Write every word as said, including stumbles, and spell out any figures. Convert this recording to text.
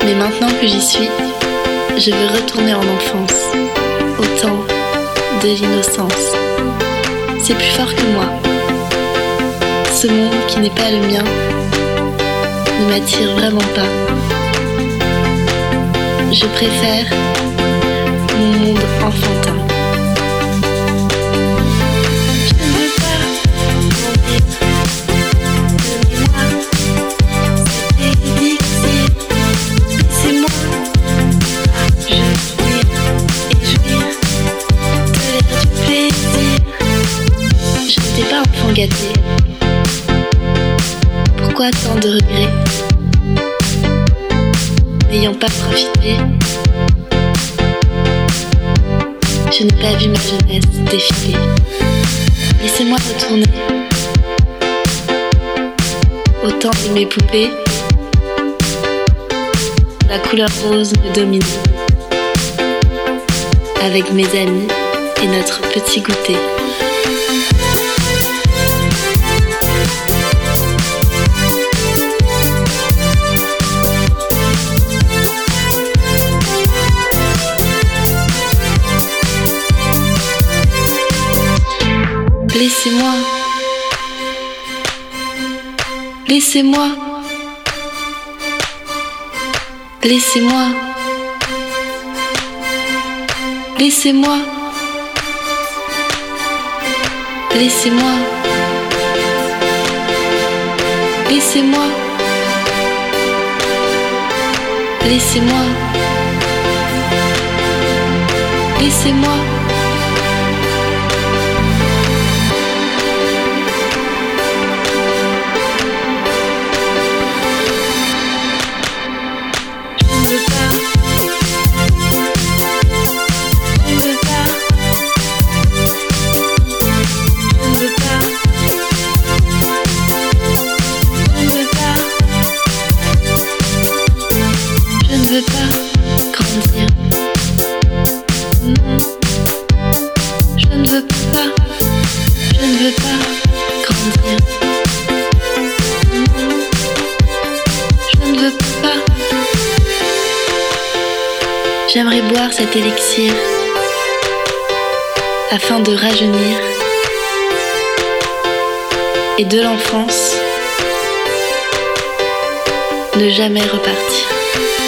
Mais maintenant que j'y suis, je veux retourner en enfance, au temps de l'innocence. C'est plus fort que moi. Ce monde qui n'est pas le mien ne m'attire vraiment pas. Je préfère mon monde enfantin. Je ne veux pas grandir. Donnez-moi cet élixir. Laissez-moi jouir et jouir de l'air du plaisir. Je n'étais pas enfant gâté. Pourquoi tant de regrets? N'ayant pas profité, je n'ai pas vu ma jeunesse défiler. Laissez-moi retourner au temps de mes poupées. La couleur rose me domine, avec mes amis et notre petit goûter. Laissez-moi, laissez-moi, laissez-moi, laissez-moi, laissez-moi, laissez-moi, laissez-moi, laissez-moi. Je ne veux pas grandir. Non, je ne veux pas. Je ne veux pas grandir. Non, je ne veux pas. J'aimerais boire cet élixir afin de rajeunir et de l'enfance ne jamais repartir.